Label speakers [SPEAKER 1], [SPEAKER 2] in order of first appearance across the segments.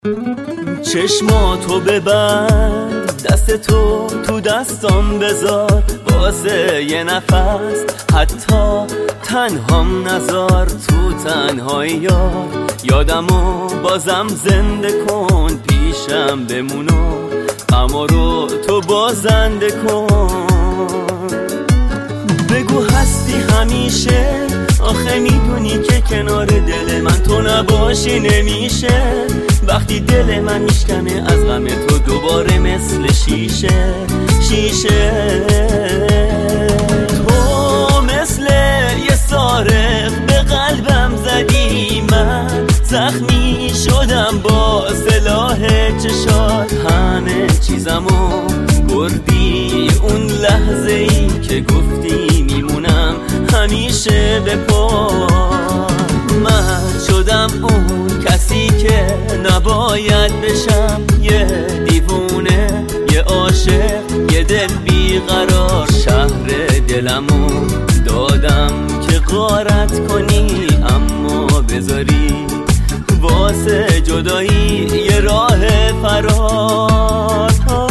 [SPEAKER 1] چشماتو ببند، دست تو دستام بذار، واسه یه نفس حتی تنهام نذار. تو تنهایی یار یادمو بازم زنده کن، پیشم بمونو غما رو تو بازنده کن. بگو هستی همیشه، آخه میدونی که کنار دل من تو نباشی نمیشه. وقتی دل من میشکنه از غم تو دوباره مثل شیشه. تو مثل یه سارق به قلبم زدی، من زخمی شدم با سلاح چشات. همه چیزمو بردی اون لحظه ای که گفتی میمونم همیشه به پا. من شدم اون کسی که نباید بشم، یه دیوونه، یه عاشق، یه دل بیقرار. شهر دلمو دادم که غارت کنی، اما بذاری واسه جدایی یه راه فرار.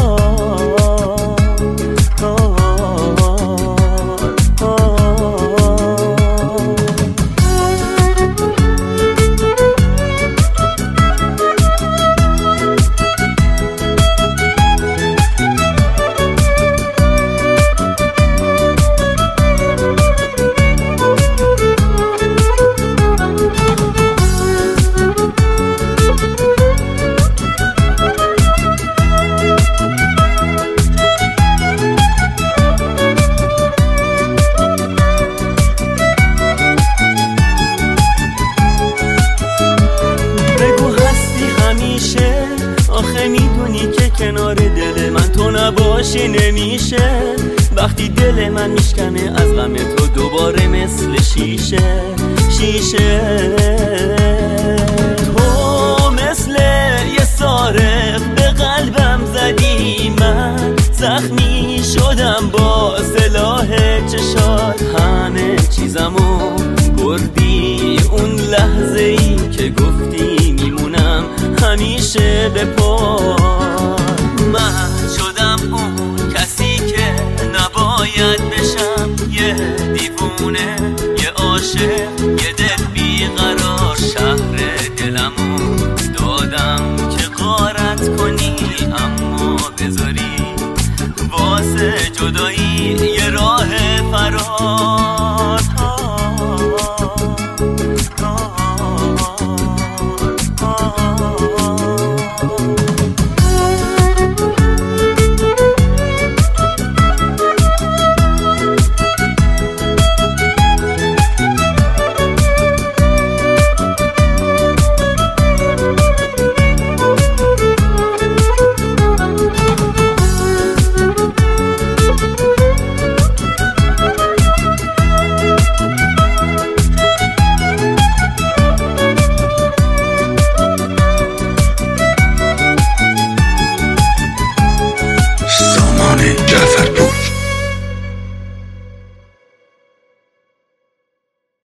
[SPEAKER 1] آخه میدونی که کنار دل من تو نباشی نمیشه. وقتی دل من میشکنه از غم تو دوباره مثل شیشه. تو مثل یه سارق به قلبم زدی، من زخمی شدم با سلاح چشات. همه چیزمو بردی اون لحظه ای که گفتی میمونم همیشه به پا. من شدم اون